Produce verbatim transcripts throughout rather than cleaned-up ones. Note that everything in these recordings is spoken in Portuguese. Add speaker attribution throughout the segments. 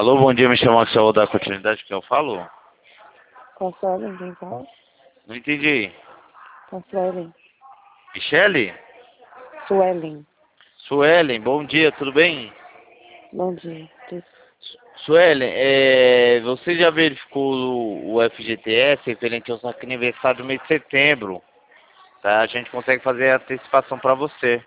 Speaker 1: Alô, bom dia, me chamo Axel, vou dar continuidade que eu falo?
Speaker 2: Com a Suelen, quem fala?
Speaker 1: Não entendi.
Speaker 2: Com a Suelen.
Speaker 1: Michele?
Speaker 2: Suelen.
Speaker 1: Suelen, bom dia, tudo bem?
Speaker 2: Bom dia. Tudo.
Speaker 1: Suelen, é, você já verificou o, o F G T S referente ao seu aniversário do mês de setembro? Tá? A gente consegue fazer a antecipação para você.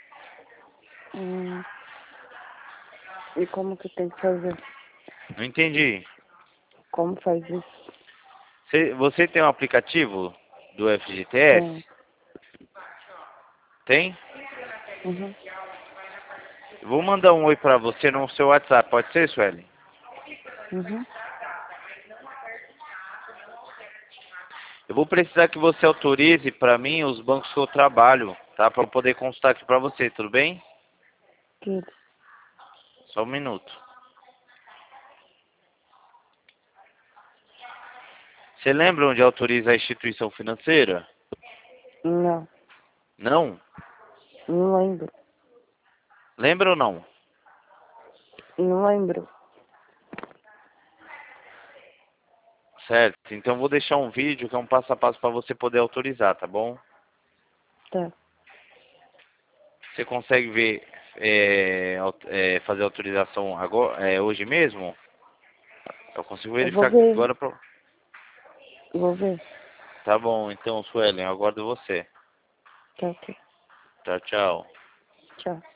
Speaker 2: Hum, e como que tem que fazer?
Speaker 1: Não entendi.
Speaker 2: Como faz isso?
Speaker 1: Você, você tem um aplicativo do F G T
Speaker 2: Tem.
Speaker 1: S? Tem?
Speaker 2: Uhum.
Speaker 1: Eu vou mandar um oi para você no seu WhatsApp, pode ser, Suelen?
Speaker 2: Uhum.
Speaker 1: Eu vou precisar que você autorize para mim os bancos que eu trabalho, tá? Para eu poder consultar aqui para você, tudo bem?
Speaker 2: Tudo.
Speaker 1: Só um minuto. Você lembra onde autoriza a instituição financeira?
Speaker 2: Não.
Speaker 1: Não?
Speaker 2: Não lembro.
Speaker 1: Lembra ou não?
Speaker 2: Não lembro.
Speaker 1: Certo, então vou deixar um vídeo que é um passo a passo para você poder autorizar, tá bom?
Speaker 2: Tá.
Speaker 1: Você consegue ver, é, au- é, fazer autorização agora, é, hoje mesmo? Eu consigo
Speaker 2: Eu vou
Speaker 1: verificar aqui
Speaker 2: ver.
Speaker 1: agora. Pra...
Speaker 2: Eu vou ver.
Speaker 1: Tá bom, então, Suelen, eu aguardo você.
Speaker 2: Tá, ok.
Speaker 1: Tchau, tchau.
Speaker 2: Tchau.